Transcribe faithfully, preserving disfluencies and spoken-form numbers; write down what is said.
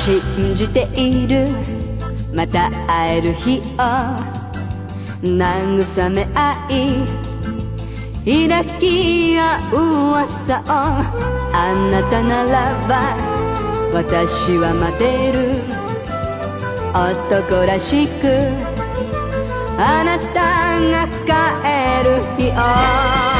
信じているまた会える日を慰め合い抱き合う朝をあなたならば私は待てる男らしくあなたが帰る日を